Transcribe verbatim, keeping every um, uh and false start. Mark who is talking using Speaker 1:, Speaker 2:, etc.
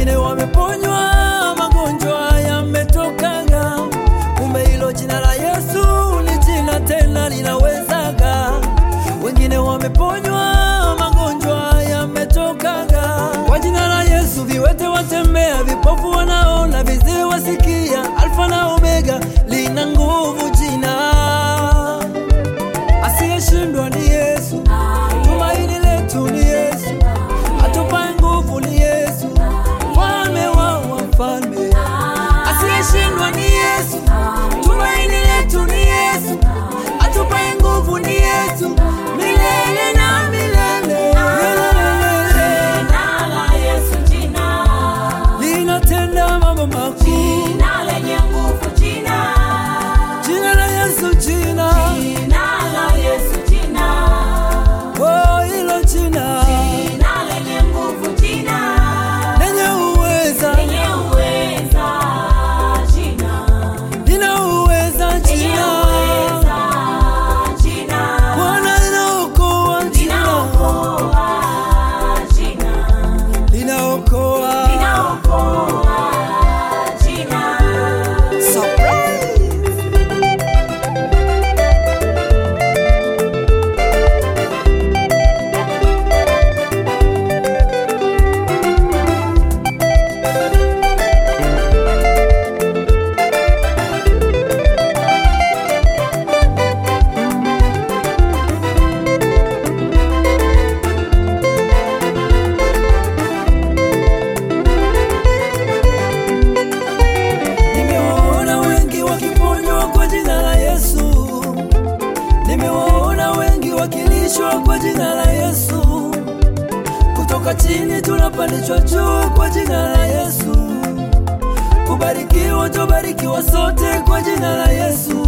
Speaker 1: Wengine wameponywa magonjwa yametokaga. Kumbe hilo jina la Yesu ni jina tena linawezaga. Wengine wameponywa magonjwa yametokaga. Kwa jina la Yesu viwete watembea, vipofu wanaona, viziwi wasikia. Alfa na Omega lina nguvu jina. Asiyeshindwa ni Yesu, tumaini letu ni Yesu, atupaye nguvu ni Yesu, mfalme wa wafalme. Asiyeshindwa ni Yesu, tumaini letu ni Yesu, atupaye nguvu ni Yesu, milele na milele.
Speaker 2: Jina la Yesu, jina
Speaker 1: linatenda mambo makuu.
Speaker 2: jina lenye nguvu, jina
Speaker 1: Jina la Yesu, jina
Speaker 2: jina la Yesu, jina
Speaker 1: oh, hilo jina
Speaker 2: jina lenye nguvu, jina
Speaker 1: lenye uweza,
Speaker 2: lenye uweza, jina
Speaker 1: lina uweza,
Speaker 2: lenye
Speaker 1: jina
Speaker 2: uweza, jina
Speaker 1: Bwana linaokoa, jina
Speaker 2: linaokoa, jina
Speaker 1: linaokoa.
Speaker 2: linaokoa, jina
Speaker 1: Surprise! Nimewaona wengi wakiponywa kwa jina la Yesu. Nimewaona wengi wakilishwa kwa jina la Yesu. Kutoka chini tunapandishwa juu kwa jina la Yesu. Kubarikiwa tubarikiwa sote kwa jina la Yesu.